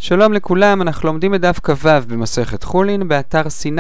שלום לכולם, אנחנו לומדים בדף כ"ו במסכת חולין באתר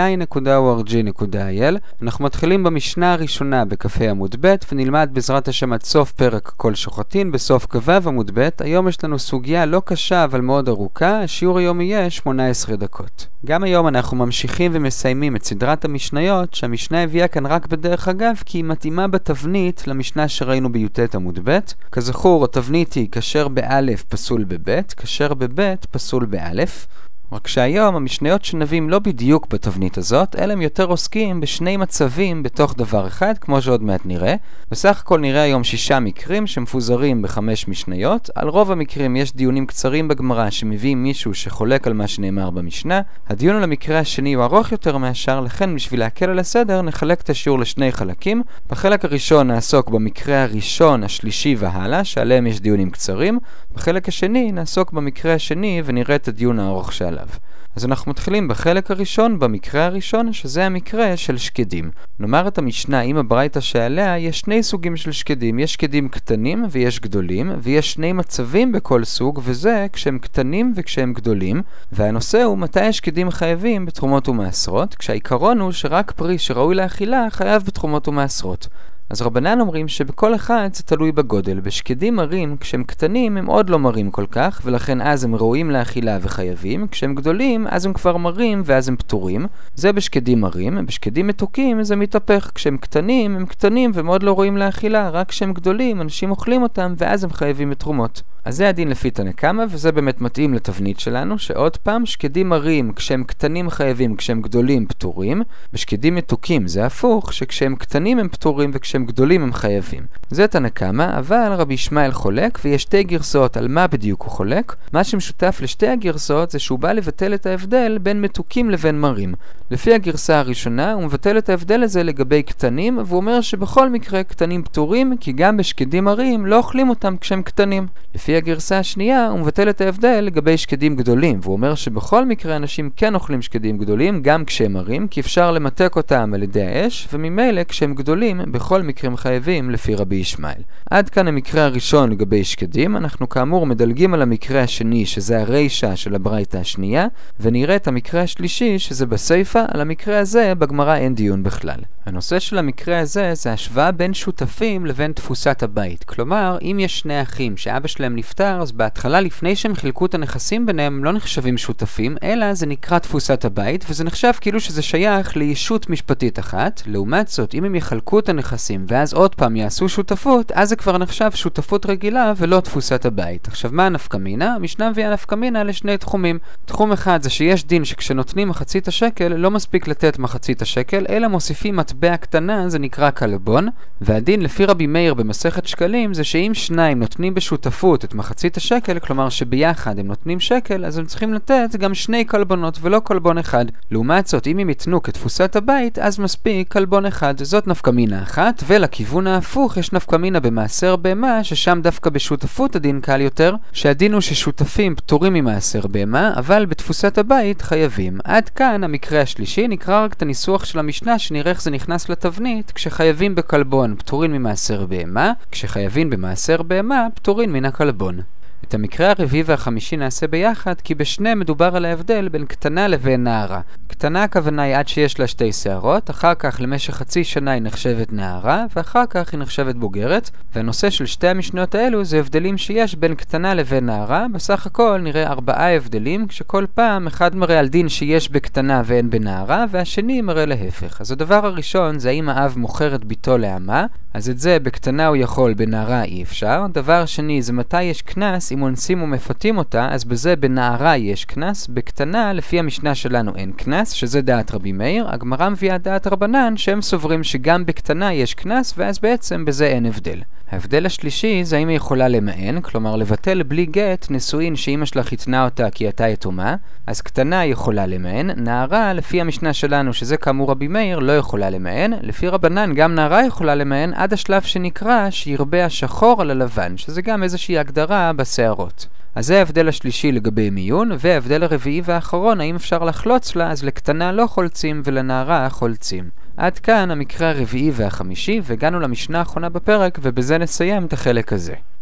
sinai.org.il. אנחנו מתחילים במשנה הראשונה בכ"ה עמוד ב' ונלמד בעזרת השם עד סוף פרק כל שוחטין בסוף כ"ו עמוד ב'. היום יש לנו סוגיה לא קשה אבל מאוד ארוכה, השיעור היום יהיה 18 דקות. גם היום אנחנו ממשיכים ומסיימים את סדרת המשניות שהמשנה הביאה כאן רק בדרך אגב כי היא מתאימה בתבנית למשנה שראינו בי"ט עמוד ב'. כזכור, התבנית היא כשר באלף פסול בב', כשר בב' פסול באלף. רק שהיום המשניות שנביאים לא בדיוק בתבנית הזאת, אלא הם יותר עוסקים בשני מצבים בתוך דבר אחד, כמו שעוד מעט נראה. בסך הכל נראה היום 6 מקרים שמפוזרים ב5 משניות. על רוב המקרים יש דיונים קצרים בגמרא שמביאים מישהו שחולק על מה שנאמר במשנה. הדיון על המקרה השני הוא ארוך יותר מהשאר, לכן בשביל להקל על הסדר נחלק את השיעור לשני חלקים. בחלק הראשון נעסוק במקרה הראשון, השלישי והלאה, שעליהם יש דיונים קצרים. בחלק השני נעסוק במקרה השני ונראה את הדיון הארוך שעליו. אז אנחנו מתחילים בחלק הראשון, במקרה הראשון, שזה המקרה של שקדים. נאמר את המשנה עם הברייתא שעליה, יש שני סוגים של שקדים. יש שקדים קטנים ויש גדולים, ויש שני מצבים בכל סוג, וזה כשהם קטנים וכשהם גדולים. והנושא הוא מתי השקדים חייבים בתרומות ומעשרות, כשהעיקרון הוא שרק פרי שראוי לאכילה חייב בתרומות ומעשרות. אז רבנן אומרים שבכל אחד זה תלוי בגודל. בשקדים מרים, כשהם קטנים הם עוד לא מרים כל כך, ולכן אז הם ראויים לאכילה וחייבים. כשהם גדולים, אז הם כבר מרים ואז הם פטורים. זה בשקדים מרים. בשקדים מתוקים זה מתהפך. כשהם קטנים, הם קטנים ומאוד לא ראויים לאכילה. רק כשהם גדולים, אנשים אוכלים אותם ואז הם חייבים בתרומות. אז זה הדין לפי תנא קמא, וזה באמת מתאים לתבנית שלנו, שעוד פעם, שקדים מרים כשהם קטנים חייבים, כשהם גדולים פטורים. בשקדים מתוקים זה הפוך, שכשהם קטנים הם פטורים וכשהם גדולים הם חייבים. זה תנא קמא, אבל רבי ישמעאל חולק, ויש 2 גרסאות על מה בדיוק הוא חולק. מה שמשותף לשתי הגרסאות זה שהוא בא לבטל את ההבדל בין מתוקים לבין מרים. לפי הגרסה הראשונה הוא מבטל את ההבדל הזה לגבי קטנים, והוא אומר שבכל מקרה קטנים פטורים, כי גם בשקדים מרים לא אוכלים אותם כשהם קטנים. לפי הגרסה השנייה הוא מבטל את ההבדל לגבי שקדים גדולים, והוא אומר שבכל מקרה אנשים כן אוכלים שקדים גדולים גם כשהם מרים, כי אפשר למתק אותם על ידי האש, וממילא כשהם גדולים בכל מקרים חייבים לפי רבי ישמעאל. עד כאן המקרה הראשון לגבי שקדים. אנחנו כאמור מדלגים על המקרה השני שזה הרישה של הברייתא השנייה, ונראה את המקרה השלישי שזה בסייפה. על המקרה הזה בגמרא אין דיון בכלל. הנושא של המקרה הזה זה השוואה בין שותפים לבין תפוסת הבית. כלומר, אם יש שני אחים שאבא שלהם נפטר, אז בהתחלה לפני שהם חילקו את הנכסים ביניהם הם לא נחשבים שותפים, אלא זה נקרא תפוסת הבית, וזה נחשב כאילו שזה שייך לישות משפטית אחת. לעומת זאת, אם הם יחלקו את הנכסים ואז עוד פעם יעשו שותפות, אז זה כבר נחשב שותפות רגילה ולא תפוסת הבית. עכשיו מה הנפקא מינה? המשנה מביאה נפקא מינה לשני תחומים. תחום אחד זה שיש דין שכשנותנים מחצית השקל לא מספיק לתת מחצית השקל, אלא מוסיפים מטבע קטנה, זה נקרא קלבון. והדין לפי רבי מאיר במסכת שקלים זה שאם שניים נותנים בשותפות את מחצית השקל, כלומר שביחד הם נותנים שקל, אז הם צריכים לתת גם 2 קלבונות ולא קלבון אחד. לעומת זאת, אם הם יתנו כתפוסת הבית, אז מספיק קלבון אחד. זאת נפקא מינה אחת, ולכיוון ההפוך יש נפקא מינה במעשר בהמה, ששם דווקא בשותפות הדין קל יותר, שהדין הוא ששותפים פטורים ממעשר בהמה, אבל בתפוסת הבית חייבים. עד כאן המקרה השלישי. נקרא רק את הניסוח של המשנה שנראה איך זה נכנס לתבנית. כשחייבים בקלבון פטורים ממעשר בהמה, כשחייבים במעשר בהמה פטורים מן הקלבון. את המקרה הרביעי והחמישי נעשה ביחד, כי בשניהם מדובר על ההבדל בין קטנה לבין נערה. קטנה הכוונה היא עד שיש לה 2 שערות, אחר כך למשך חצי שנה היא נחשבת נערה, ואחר כך היא נחשבת בוגרת. והנושא של שתי המשניות האלו זה הבדלים שיש בין קטנה לבין נערה. בסך הכל נראה 4 הבדלים, כשכל פעם אחד מראה על דין שיש בקטנה ואין בנערה, והשני מראה להפך. אז הדבר הראשון זה האם האב מוכר את ביתו לאמה, אז את זה בקטנה הוא יכול, בנערה אי אפשר. דבר שני זה מתי יש קנס, אם אונסים ומפתים אותה, אז בזה בנערה יש קנס, בקטנה לפי המשנה שלנו אין קנס, שזה דעת רבי מאיר. הגמרא מביאה דעת רבנן שהם סוברים שגם בקטנה יש קנס, ואז בעצם בזה אין הבדל. ההבדל השלישי זה האם היא יכולה למען, כלומר לבטל בלי גט נישואין שאמא שלה חיתנה אותה כי הייתה יתומה, אז קטנה היא יכולה למען. נערה לפי המשנה שלנו שזה כאמור רבי מאיר לא יכולה למען. לפי רבנן גם נערה יכולה למען עד השלב שנקרא שירבה השחור על הלבן, שזה גם איזושהי הגדרה בשערות. אז זה ההבדל השלישי לגבי מיון, וההבדל הרביעי והאחרון, האם אפשר לחלוץ לה, אז לקטנה לא חולצים ולנערה חולצים. עד כאן המקרה הרביעי והחמישי, והגענו למשנה האחרונה בפרק, ובזה נסיים את החלק הזה.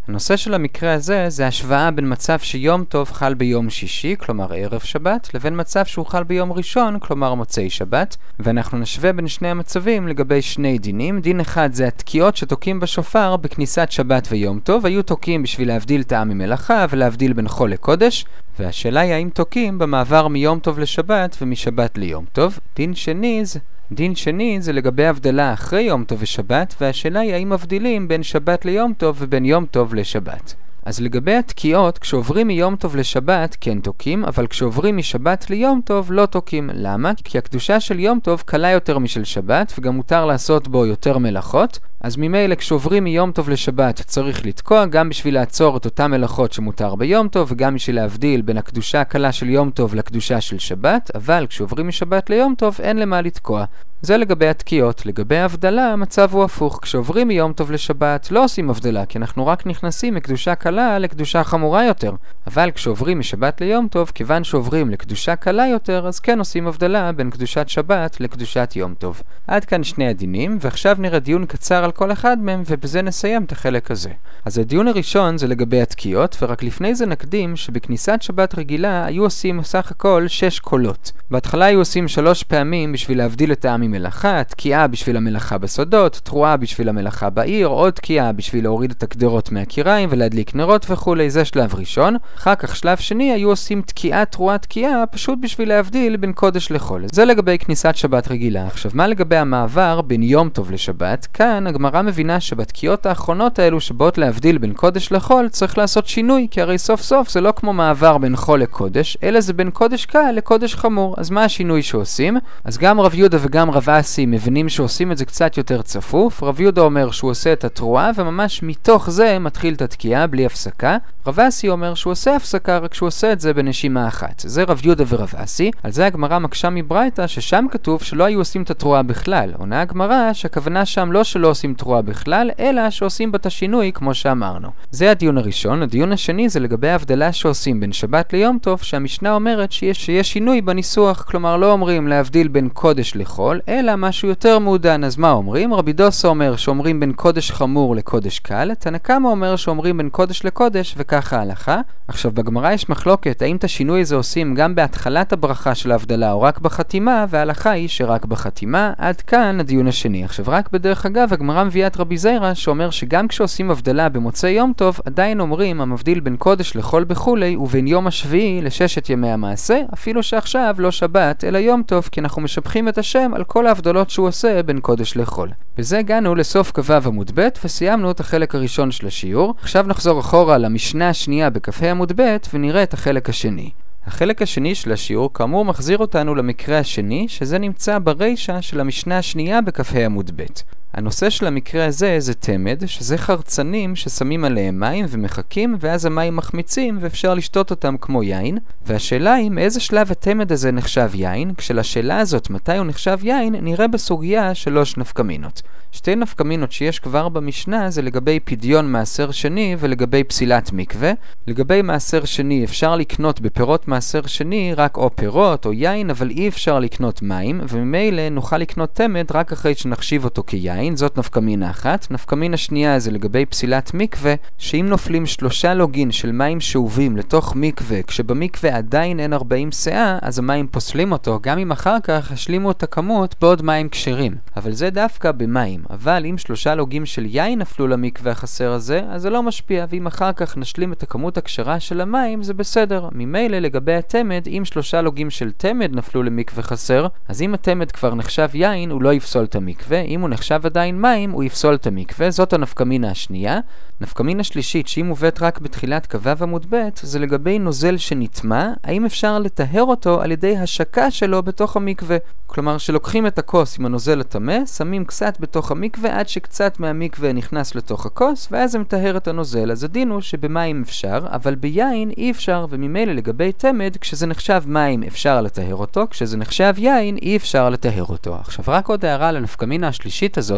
הנושא של המקרה הזה זה השוואה בין מצב שיום טוב חל ביום שישי, כלומר ערב שבת, לבין מצב שהוא חל ביום ראשון, כלומר מוצאי שבת, ואנחנו נשווה בין שני המצבים לגבי שני דינים. דין אחד זה התקיעות שתוקים בשופר בכניסת שבת ויום טוב, היו תוקים בשביל להבדיל טעם ממלאכה ולהבדיל בין חול לקודש, והשאלה היא האם תוקים במעבר מיום טוב לשבת ומשבת ליום טוב. דין שני זה לגבי הבדלה אחרי יום טוב ושבת, והשאלה היא האם מבדילים בין שבת ליום טוב ובין יום טוב לשבת. אז לגבי התקיעות, כשעוברים מיום טוב לשבת כן תוקים, אבל כשעוברים משבת ליום טוב לא תוקים. למה? כי הקדושה של יום טוב קלה יותר משל שבת, וגם מותר לעשות בו יותר מלאכות. אז ממילא כשעוברים מיום טוב לשבת צריך לתקוע, גם בשביל לעצור את אותם מלאכות שמותר ביום טוב, וגם בשביל להבדיל בין הקדושה הקלה של יום טוב לקדושה של שבת, אבל כשעוברים משבת ליום טוב אין למה לתקוע. זה לגבי התקיעות. לגבי ההבדלה המצב הוא הפוך. כשעוברים מיום טוב לשבת לא עושים הבדלה, כי אנחנו רק נכנסים מקדושה קלה לקדושה חמורה יותר. אבל כשעוברים משבת ליום טוב, כיוון שעוברים לקדושה קלה יותר, אז כן עושים הבדלה בין קדושת שבת לקדושת יום טוב. עד כאן שני הדינים, ועכשיו נראה דיון קצר על כל אחד מהם, ובזה נסיים את החלק הזה. אז הדיון הראשון זה לגבי התקיעות, ורק לפני זה נקדים שבכניסת שבת רגילה היו עושים סך הכל 6 קולות. בהתחלה היו עושים 3 פעמים בשביל להבדיל את העם ממלאכה, תקיעה בשביל המלאכה בסודות, תרועה בשביל המלאכה בעיר, עוד תקיעה בשביל להוריד את הקדרות מהקיריים ולהדליק נרות וכו'. זה שלב ראשון. אחר כך שלב שני היו עושים תקיעה, תרועה, תקיעה, פשוט בשביל להבדיל בין קודש לחול. זה לגבי כניסת שבת רגילה. עכשיו מה לגבי המעבר בין יום טוב לשבת? כאן הגמרא מבינה שבתקיעות האחרונות האלו שבאות להבדיל בין קודש לחול צריך לעשות שינוי, כי הרי סוף סוף זה לא כמו מעבר בין חול לקודש, אלא זה בין קודש קל לקודש חמור. אז מה השינוי שעושים? אז גם רב יהודה וגם רב אסי מבינים שעושים את זה קצת יותר צפוף. רב יהודה אומר שהוא עושה את התרועה וממש מתוך זה מתחיל את התקיעה בלי הפסקה. רב אסי אומר שהוא עושה הפסקה רק שהוא עושה את זה בנשימה אחת. זה רב יהודה ורב אסי. על זה הגמרא מקשה מברייתא ששם כתוב שלא היו עושים את התרועה בכלל. עונה הגמרא שהכוונה שם לא שלא עושים תרועה בכלל, אלא שעושים בת השינוי כמו שאמרנו. זה הדיון הראשון. הדיון השני זה לגבי ההבדלה שעושים בין שבת ליום טוב, שהמשנה אומרת שיש שינוי בניסוח, כלומר לא אומרים להבדיל בין קודש לחול, אלא משהו יותר מעודן. אז מה אומרים? רבי דוסה אומר שאומרים בין קודש חמור לקודש קל, תנא קמא אומר שאומרים בין קודש לקודש, וככה ההלכה. עכשיו בגמרא יש מחלוקת האם את השינוי הזה עושים גם בהתחלת הברכה של ההבדלה או רק בחתימה, וההלכה היא שרק בחתימה. עד כאן הדיון השני. עכשיו רק בדרך אגב הגמרא מביאה את רבי זיירא שאומר שגם כשעושים הבדלה במוצאי יום טוב עדיין אומרים המבדיל בין קודש לחול בחולי ובין יום השביעי לששת ימי המעשה, אפילו שעכשיו לא שבת אלא יום טוב, כי אנחנו משבחים את השם על כל ההבדלות שהוא עושה בין קודש לחול. בזה הגענו לסוף כ"ו עמוד ב' וסיימנו את החלק הראשון של השיעור. עכשיו נחזור אחורה למשנה השנייה בכ"ה עמוד ב' ונראה את החלק השני. החלק השני של השיעור כאמור מחזיר אותנו למקרה השני, שזה נמצא ברישה של המשנה השנייה בכ"ה עמוד ב'. הנושא של המקרה הזה זה תמד, שזה חרצנים ששמים עליהם מים ומחכים, ואז המים מחמיצים ואפשר לשתות אותם כמו יין. והשאלה היא מאיזה שלב התמד הזה נחשב יין? כשלשאלה הזאת מתי הוא נחשב יין נראה בסוגיה 3 נפקמינות. 2 נפקמינות שיש כבר במשנה זה לגבי פדיון מעשר שני ולגבי פסילת מקווה. לגבי מעשר שני אפשר לקנות בפירות מעשר שני רק או פירות או יין, אבל אי אפשר לקנות מים, וממילא נוכל לקנות תמד רק אחרי שנחשיב אותו כיין. זאת נפקמינה אחת. נפקמינה שנייה זה לגבי פסילת מקווה, שאם נופלים 3 לוגין של מים שאובים לתוך מקווה, כשבמקווה עדיין אין 40 שאה, אז המים פוסלים אותו, גם אם אחר כך השלימו את הכמות בעוד מים כשרים. אבל זה דווקא במים. אבל אם 3 לוגים של יין נפלו למקווה החסר הזה, אז זה לא משפיע, ואם אחר כך נשלים את הכמות הכשרה של המים, זה בסדר. ממילא לגבי התמד, אם 3 לוגים של תמד נפלו למקווה חסר, אז אם התמד כבר נחשב יין, הוא לא יפסול את המקווה. אם הוא נחשב עדיין מים, הוא יפסול את המקווה. זאת הנפקמינה השנייה. נפקמינה שלישית, שהיא מובאת רק בתחילת כ"ו עמוד ב', זה לגבי נוזל שנטמע, האם אפשר לטהר אותו על ידי השקה שלו בתוך המקווה. כלומר שלוקחים את הכוס עם הנוזל הטמא, שמים קצת בתוך המקווה עד שקצת מהמקווה נכנס לתוך הכוס, ואז זה מטהר את הנוזל. אז הדין הוא שבמים אפשר, אבל ביין אי אפשר, וממילא לגבי תמד, כשזה נחשב מים אפשר לטהר אותו, כשזה נחשב יין אי אפשר לטהר אותו. עכשיו רק עוד הערה לנפקמינה השלישית הזאת,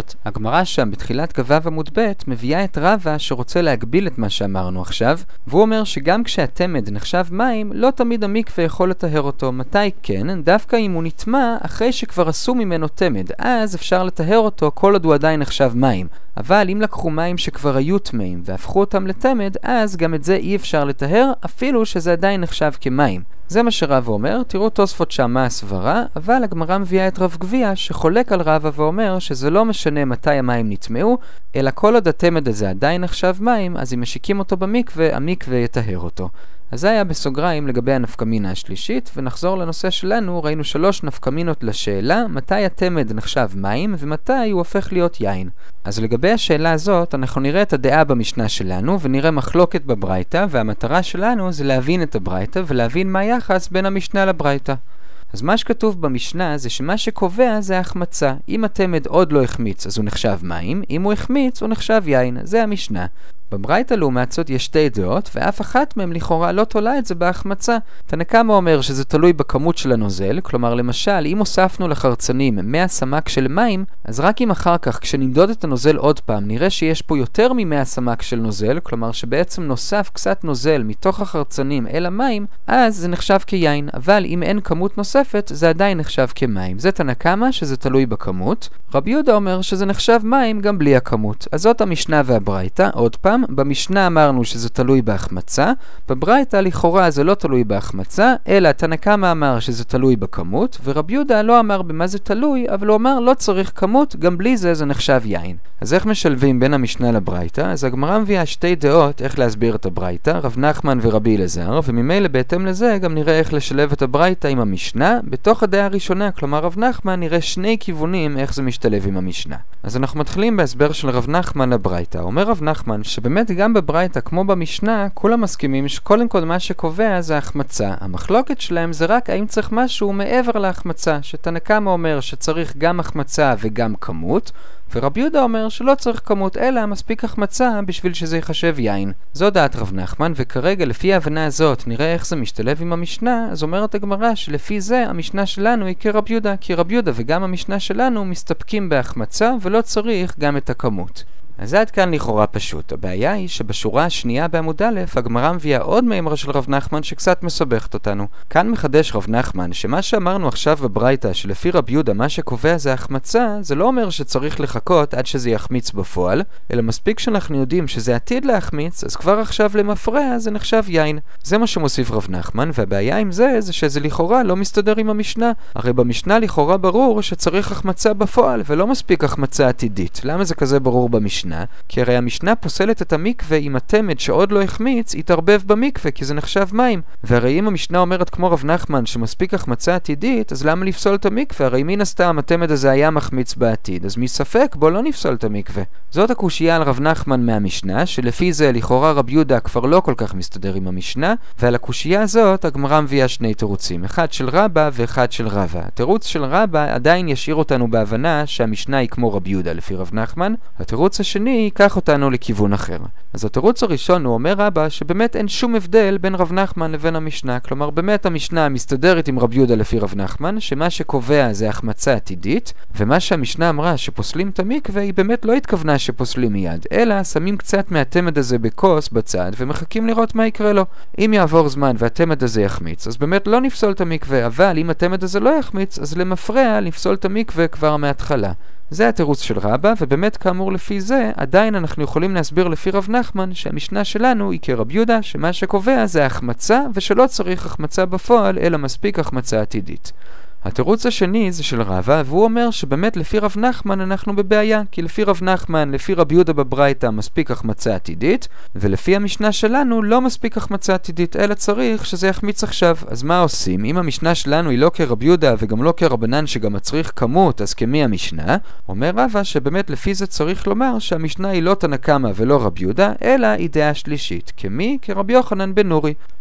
זאת, הגמרא שם בתחילת כ"ו עמוד ב' מביאה את רבא שרוצה להגביל את מה שאמרנו עכשיו, והוא אומר שגם כשהתמד נחשב מים, לא תמיד המקווה יכול לטהר אותו. מתי כן? דווקא אם הוא נטמע אחרי שכבר עשו ממנו תמד, אז אפשר לטהר אותו כל עוד הוא עדיין נחשב מים. אבל אם לקחו מים שכבר היו טמאים והפכו אותם לתמד, אז גם את זה אי אפשר לטהר, אפילו שזה עדיין נחשב כמים. זה מה שרבא אומר. תראו תוספות שם מה הסברה, אבל הגמרא מביאה את רב גביע שחולק על רבא ואומר שזה לא משנה מתי המים נטמעו, אלא כל עוד התמד הזה עדיין נחשב מים, אז אם משיקים אותו במקווה, המקווה יטהר אותו. אז זה היה בסוגריים לגבי הנפקמינה השלישית, ונחזור לנושא שלנו. ראינו 3 נפקמינות לשאלה מתי התמד נחשב מים ומתי הוא הופך להיות יין. אז לגבי השאלה הזאת אנחנו נראה את הדעה במשנה שלנו ונראה מחלוקת בברייתא, והמטרה שלנו זה להבין את הברייתא ולהבין מה היחס בין המשנה לברייתא. אז מה שכתוב במשנה זה שמה שקובע זה ההחמצה. אם התמד עוד לא החמיץ אז הוא נחשב מים, אם הוא החמיץ הוא נחשב יין. זה המשנה. בברייתא לעומת זאת יש 2 דעות, ואף אחת מהם לכאורה לא תולה את זה בהחמצה. תנא קמא אומר שזה תלוי בכמות של הנוזל, כלומר למשל אם הוספנו לחרצנים 100 סמ"ק של מים, אז רק אם אחר כך כשנמדוד את הנוזל עוד פעם נראה שיש פה יותר מ100 סמ"ק של נוזל, כלומר שבעצם נוסף קצת נוזל מתוך החרצנים אל המים, אז זה נחשב כיין. אבל אם אין כמות נוספת זה עדיין נחשב כמים. זה תנא קמא שזה תלוי בכמות. רבי יהודה אומר שזה נחשב מים גם בלי הכמות. אז זאת המשנה והברייתא. עוד פעם, במשנה אמרנו שזה תלוי בהחמצה, בברייתא לכאורה זה לא תלוי בהחמצה, אלא תנא קמא אמר שזה תלוי בכמות, ורבי יהודה לא אמר במה זה תלוי, אבל הוא אמר לא צריך כמות, גם בלי זה זה נחשב יין. אז איך משלבים בין המשנה לברייתא? אז הגמרא מביאה 2 דעות איך להסביר את הברייתא, רב נחמן ורבי אלעזר, וממילא בהתאם לזה גם נראה איך לשלב את הברייתא עם המשנה. בתוך הדעה הראשונה, כלומר רב נחמן, נראה 2 כיוונים איך זה משתלב עם המשנה. אז אנחנו מתחילים בהסבר של רב נחמן לברייתא. אומר רב נחמן שבאמת גם בברייתא כמו במשנה כולם מסכימים שקודם כל מה שקובע זה ההחמצה. המחלוקת שלהם זה רק האם צריך משהו מעבר להחמצה, שתנא קמא אומר שצריך גם החמצה וגם כמות, ורבי יהודה אומר שלא צריך כמות אלא מספיק החמצה בשביל שזה ייחשב יין. זו דעת רב נחמן, וכרגע לפי ההבנה הזאת נראה איך זה משתלב עם המשנה. אז אומרת הגמרא שלפי זה המשנה שלנו היא כרבי יהודה, כי רבי יהודה וגם המשנה שלנו מסתפקים בהחמצה ולא צריך גם את הכמות. אז זה עד כאן לכאורה פשוט. הבעיה היא שבשורה השנייה בעמוד א' הגמרא מביאה עוד מימרה של רב נחמן שקצת מסבכת אותנו. כאן מחדש רב נחמן שמה שאמרנו עכשיו בברייתא שלפי רבי יהודה מה שקובע זה החמצה, זה לא אומר שצריך לחכות עד שזה יחמיץ בפועל, אלא מספיק שאנחנו יודעים שזה עתיד להחמיץ, אז כבר עכשיו למפרע זה נחשב יין. זה מה שמוסיף רב נחמן, והבעיה עם זה שזה לכאורה לא מסתדר עם המשנה. הרי במשנה לכאורה ברור שצריך החמצה בפועל ולא מספיק החמצה עתידית. למה זה כזה ברור במשנה? כי הרי המשנה פוסלת את המקווה אם התמד שעוד לא החמיץ יתערבב במקווה, כי זה נחשב מים. והרי אם המשנה אומרת כמו רב נחמן שמספיק החמצה עתידית, אז למה לפסול את המקווה? הרי מן הסתם התמד הזה היה מחמיץ בעתיד, אז מספק בוא לא נפסול את המקווה. זאת הקושייה על רב נחמן מהמשנה, שלפי זה לכאורה רבי יהודה כבר לא כל כך מסתדר עם המשנה, ועל הקושייה הזאת הגמרא מביאה 2 תירוצים, אחד של רבא ואחד של רבא. התירוץ של רבא עדיין ישאיר אותנו בהבנה שהמשנה היא כמו רבי יהודה לפי רב נחמן. התירוץ השני ייקח אותנו לכיוון אחר. אז התירוץ הראשון הוא אומר רבא שבאמת אין שום הבדל בין רב נחמן לבין המשנה, כלומר באמת המשנה מסתדרת עם רבי יהודה לפי רב נחמן, שמה שקובע זה החמצה עתידית, ומה שהמשנה אמרה שפוסלים את המקווה היא באמת לא התכוונה שפוסלים מיד, אלא שמים קצת מהתמד הזה בכוס בצד ומחכים לראות מה יקרה לו. אם יעבור זמן והתמד הזה יחמיץ, אז באמת לא נפסול את המקווה, אבל אם התמד הזה לא יחמיץ, אז למפרע נפסול את המקווה כבר מההתחלה. זה התירוץ של רבא, ובאמת כאמור לפי זה עדיין אנחנו יכולים להסביר לפי רב נחמן שהמשנה שלנו היא כרבי יהודה שמה שקובע זה החמצה ושלא צריך החמצה בפועל אלא מספיק החמצה עתידית. התירוץ השני זה של רבא, והוא אומר שבאמת לפי רב נחמן אנחנו בבעיה, כי לפי רב נחמן, לפי רבי יהודה בברייתא מספיק החמצה עתידית, ולפי המשנה שלנו לא מספיק החמצה עתידית, אלא צריך שזה יחמיץ עכשיו. אז מה עושים? אם המשנה שלנו היא לא כרבי יהודה וגם לא כרבנן שגם מצריך כמות, אז כמי המשנה? אומר רבא שבאמת לפי זה צריך לומר שהמשנה היא לא תנא קמא ולא רבי יהודה, אלא היא דעה שלישית. כמי? כרבי יוחנן בן נורי.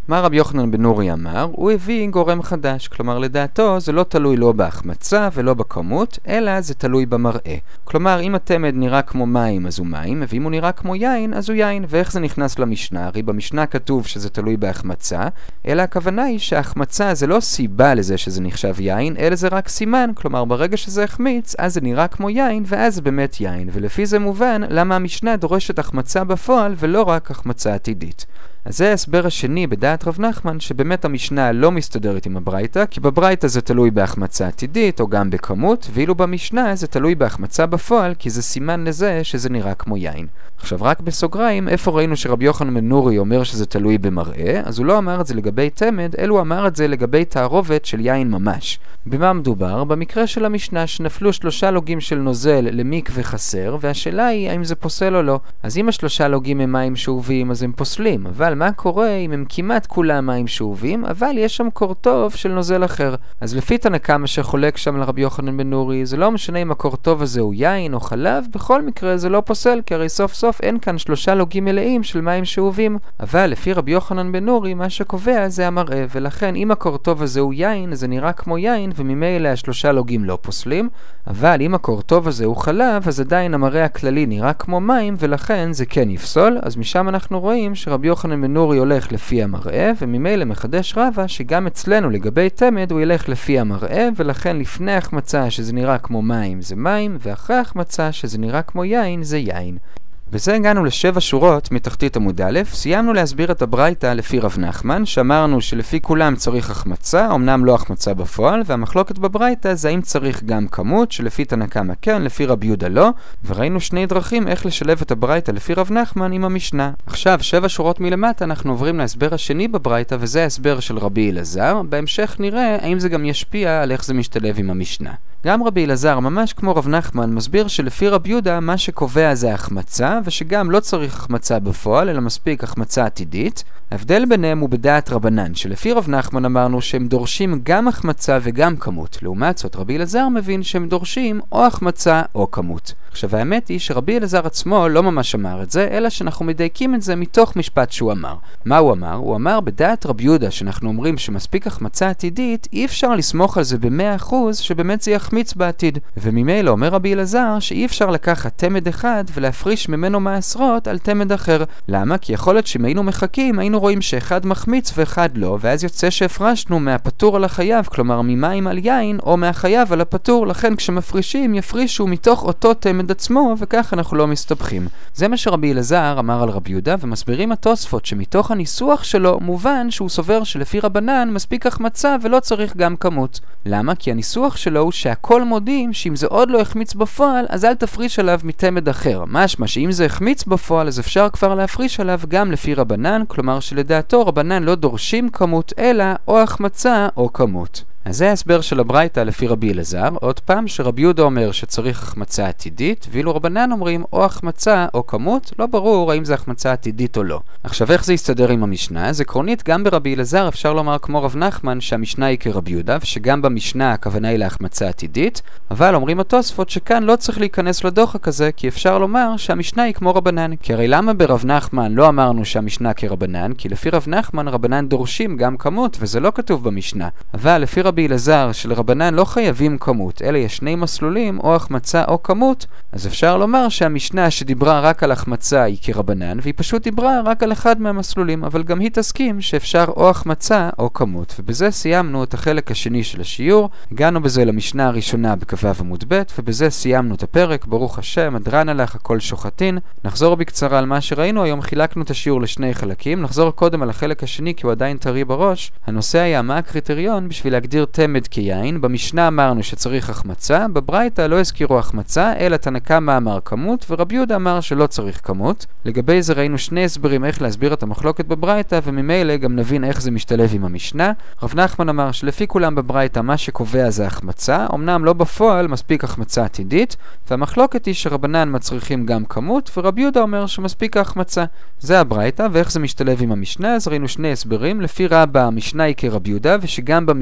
מה רבי יוחנן בן נורי אמר? הוא הביא גורם חדש, כלומר לדעתו זה לא תלוי לא בהחמצה ולא בכמות, אלא זה תלוי במראה. כלומר אם התמד נראה כמו מים אז הוא מים, ואם הוא נראה כמו יין אז הוא יין. ואיך זה נכנס למשנה? הרי במשנה כתוב שזה תלוי בהחמצה, אלא הכוונה היא שההחמצה זה לא סיבה לזה שזה נחשב יין, אלא זה רק סימן, כלומר ברגע שזה החמיץ אז זה נראה כמו יין ואז זה באמת יין, ולפי זה מובן למה המשנה דורשת החמצה בפועל ולא רק החמצה עתידית. אז זה ההסבר השני בדעת רב נחמן, שבאמת המשנה לא מסתדרת עם הברייתא, כי בברייתא זה תלוי בהחמצה עתידית או גם בכמות, ואילו במשנה זה תלוי בהחמצה בפועל, כי זה סימן לזה שזה נראה כמו יין. עכשיו רק בסוגריים, איפה ראינו שרבי יוחנן בן נורי אומר שזה תלוי במראה? אז הוא לא אמר את זה לגבי תמד, אלא הוא אמר את זה לגבי תערובת של יין ממש. במה מדובר? במקרה של המשנה שנפלו 3 לוגים של נוזל למקווה חסר, והשאלה היא האם זה פוסל או לא. אז אם 3 לוגים הם מים שאובים אז הם פוסלים, אבל מה קורה אם הם כמעט כולם מים שאובים, אבל יש שם קורטוב של נוזל אחר? אז לפי תנא קמא שחולק שם לרבי יוחנן בן נורי, זה לא משנה אם הקורטוב הזה הוא יין או חלב, בכל מקרה זה לא פוסל, כי הרי סוף סוף אין כאן 3 לוגים מלאים של מים שאובים. אבל לפי רבי יוחנן בן נורי מה שקובע זה המראה, ולכן אם הקורטוב הזה הוא יין זה נראה כמו יין, וממילא 3 לוגים לא פוסלים. אבל אם הקורטוב הזה הוא חלב אז עדיין המראה הכללי נראה כמו מים, ולכן זה כן יפסול. אז משם אנחנו רואים שרבי יוחנן בן נורי הולך לפי המראה, וממילא מחדש רבא שגם אצלנו לגבי תמד הוא ילך לפי המראה, ולכן לפני החמצה שזה נראה כמו מים זה מים, ואחרי החמצה שזה נראה כמו יין זה יין. בזה הגענו ל7 שורות מתחתית עמוד א'. סיימנו להסביר את הברייתא לפי רב נחמן, שאמרנו שלפי כולם צריך החמצה, אמנם לא החמצה בפועל, והמחלוקת בברייתא זה האם צריך גם כמות, שלפי תנא קמא כן, לפי רבי יהודה לא, וראינו 2 דרכים איך לשלב את הברייתא לפי רב נחמן עם המשנה. עכשיו 7 שורות מלמטה אנחנו עוברים להסבר השני בברייתא, וזה ההסבר של רבי אלעזר. בהמשך נראה האם זה גם ישפיע על איך זה משתלב עם המשנה. גם רבי אלעזר, ממש כמו רב נחמן, מסביר שלפי רבי יהודה מה שקובע זה החמצה, ושגם לא צריך החמצה בפועל, אלא מספיק החמצה עתידית. ההבדל ביניהם הוא בדעת רבנן, שלפי רב נחמן אמרנו שהם דורשים גם החמצה וגם כמות. לעומת זאת, רבי אלעזר מבין שהם דורשים או החמצה או כמות. עכשיו האמת היא שרבי אלעזר עצמו לא ממש אמר את זה, אלא שאנחנו מדייקים את זה מתוך משפט שהוא אמר. מה הוא אמר? הוא אמר בדעת רבי יהודה שאנחנו אומרים שמספיק החמצה עתידית, אי אפשר לסמוך על זה ב100% שבאמת זה יחמיץ בעתיד. וממילא אומר רבי אלעזר שאי אפשר לקחת תמד אחד ולהפריש ממנו מעשרות על תמד אחר. למה? כי יכול להיות שאם היינו מחכים היינו רואים שאחד מחמיץ ואחד לא, ואז יוצא שהפרשנו מהפטור על החייב, כלומר ממים על יין, או מהחייב על הפטור. לכן כשמפרישים יפרישו מתוך אותו תמד עצמו, וכך אנחנו לא מסתבכים. זה מה שרבי אלעזר אמר על רבי יהודה, ומסבירים התוספות שמתוך הניסוח שלו מובן שהוא סובר שלפי רבנן מספיק החמצה ולא צריך גם כמות. למה? כי הניסוח שלו הוא שהכל מודים שאם זה עוד לא החמיץ בפועל אז אל תפריש עליו מתמד אחר. משמע שאם זה החמיץ בפועל אז אפשר כבר להפריש עליו גם לפי רבנן, כלומר שלדעתו רבנן לא דורשים כמות אלא או החמצה או כמות. אז זה ההסבר של הברייתא לפי רבי אלעזר. עוד פעם שרבי יהודה אומר שצריך החמצה עתידית, ואילו רבנן אומרים או החמצה או כמות, לא ברור האם זה החמצה עתידית או לא. עכשיו איך זה יסתדר עם המשנה? אז עקרונית גם ברבי אלעזר אפשר לומר כמו רב נחמן שהמשנה היא כרבי יהודה, ושגם במשנה הכוונה היא להחמצה עתידית, אבל אומרים התוספות שכאן לא צריך להיכנס לדוחק הזה, כי אפשר לומר שהמשנה היא כמו רבנן. כי הרי למה ברב נחמן לא אמרנו שהמשנה כרבנן? כי לפי רב נחמן רבנן דורשים גם כמות, וזה לא כתוב במשנה. אבל לפי רבי אלעזר שלרבנן לא חייבים כמות, אלא יש 2 מסלולים, או החמצה או כמות, אז אפשר לומר שהמשנה שדיברה רק על החמצה היא כרבנן, והיא פשוט דיברה רק על אחד מהמסלולים, אבל גם היא תסכים שאפשר או החמצה או כמות. ובזה סיימנו את החלק השני של השיעור. הגענו בזה למשנה הראשונה בכ"ו עמוד ב', ובזה סיימנו את הפרק. ברוך השם, אדרן הלך הכל שוחטין. נחזור בקצרה על מה שראינו. היום חילקנו את השיעור ל2 חלקים. נחזור קודם על החלק השני כי הוא עדיין טרי בראש. הנושא היה מה הקריטריון בשביל להגדיר תמד כיין. במשנה אמרנו שצריך החמצה, בברייתא לא הזכירו החמצה, אלא תנא קמא אמר כמות, ורבי יהודה אמר שלא צריך כמות. לגבי זה ראינו 2 הסברים איך להסביר את המחלוקת בברייתא, וממילא גם נבין איך זה משתלב עם המשנה. רב נחמן אמר שלפי כולם בברייתא מה שקובע זה החמצה, אמנם לא בפועל מספיק החמצה עתידית, והמחלוקת היא שרבנן מצריכים גם כמות, ורבי יהודה אומר שמספיק ההחמצה. זה הברייתא, ואיך זה משתלב עם המשנה? אז ראינו 2 הסברים. לפי רבא המשנה היא כרבי יהודה, ושגם במשנה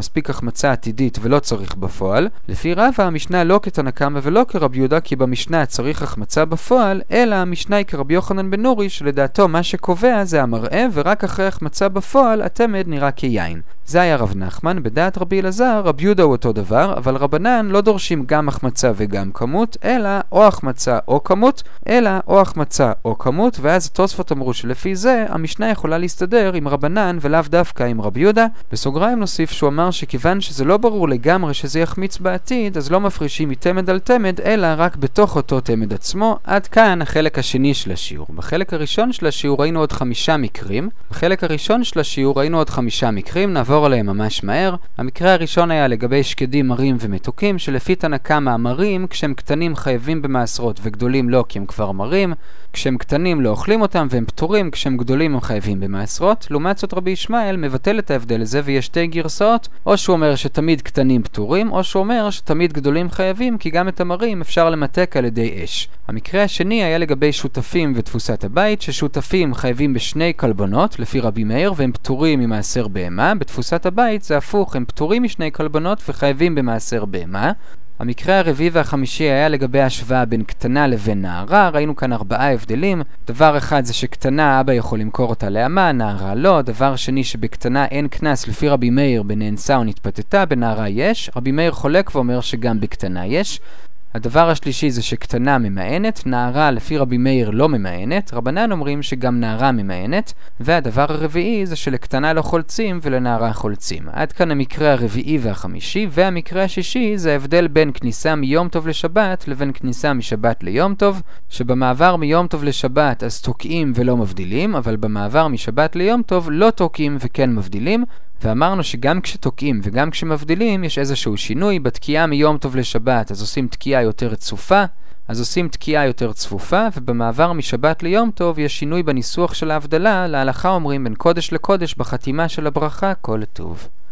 מספיק החמצה עתידית ולא צריך בפועל. לפי רבא המשנה לא כתנא קמא ולא כרבי יהודה, כי במשנה צריך החמצה בפועל, אלא המשנה היא כרבי יוחנן בן נורי, שלדעתו מה שקובע זה המראה, ורק אחרי החמצה בפועל התמד נראה כיין. זה היה רב נחמן. בדעת רבי אלעזר, רבי יהודה הוא אותו דבר, אבל רבנן לא דורשים גם החמצה וגם כמות, אלא או החמצה או כמות, אלא או החמצה או כמות, ואז התוספות אמרו שלפי זה המשנה יכולה להסתדר עם רבנן ולאו דווקא עם רבי יהודה. בסוגריים נוסיף שהוא אמר שכיוון שזה לא ברור לגמרי שזה יחמיץ בעתיד, אז לא מפרישים מתמד על תמד, אלא רק בתוך אותו תמד עצמו. עד כאן החלק השני של השיעור. בחלק הראשון של השיעור ראינו עוד 5 מקרים. נעבור עליהם ממש מהר. המקרה הראשון היה לגבי שקדים מרים ומתוקים, שלפי תנא קמא המרים כשהם קטנים חייבים במעשרות וגדולים לא, כי הם כבר מרים. כשהם קטנים לא אוכלים אותם והם פטורים, כשהם גדולים הם חייבים במעשרות. לעומת זאת רבי ישמעאל מבטל את ההבדל הזה ויש 2 גרסאות, או שהוא אומר שתמיד קטנים פטורים, או שהוא אומר שתמיד גדולים חייבים, כי גם את המרים אפשר למתק על ידי אש. המקרה השני היה לגבי שותפים ותפוסת הבית, ששותפים חייבים ב2 קלבנות לפי רבי מאיר והם פטורים ממעשר בהמה. בתפוסת הבית זה הפוך, הם פטורים מ2 קלבנות וחייבים במעשר בהמה. המקרה הרביעי והחמישי היה לגבי השוואה בין קטנה לבין נערה. ראינו כאן 4 הבדלים. דבר אחד זה שקטנה אבא יכול למכור אותה לאמה, נערה לא. דבר שני שבקטנה אין קנס לפי רבי מאיר בנאנסה או נתפתתה, בנערה יש. רבי מאיר חולק ואומר שגם בקטנה יש. הדבר השלישי זה שקטנה ממאנת, נערה לפי רבי מאיר לא ממאנת, רבנן אומרים שגם נערה ממאנת, והדבר הרביעי זה שלקטנה לא חולצים ולנערה חולצים. עד כאן המקרה הרביעי והחמישי, והמקרה השישי זה ההבדל בין כניסה מיום טוב לשבת לבין כניסה משבת ליום טוב, שבמעבר מיום טוב לשבת אז תוקעים ולא מבדילים, אבל במעבר משבת ליום טוב לא תוקעים וכן מבדילים. ואמרנו שגם כשתוקעים וגם כשמבדילים יש איזשהו שינוי. בתקיעה מיום טוב לשבת אז עושים תקיעה יותר צפופה, ובמעבר משבת ליום טוב יש שינוי בניסוח של ההבדלה. להלכה אומרים בין קודש לקודש בחתימה של הברכה כל טוב.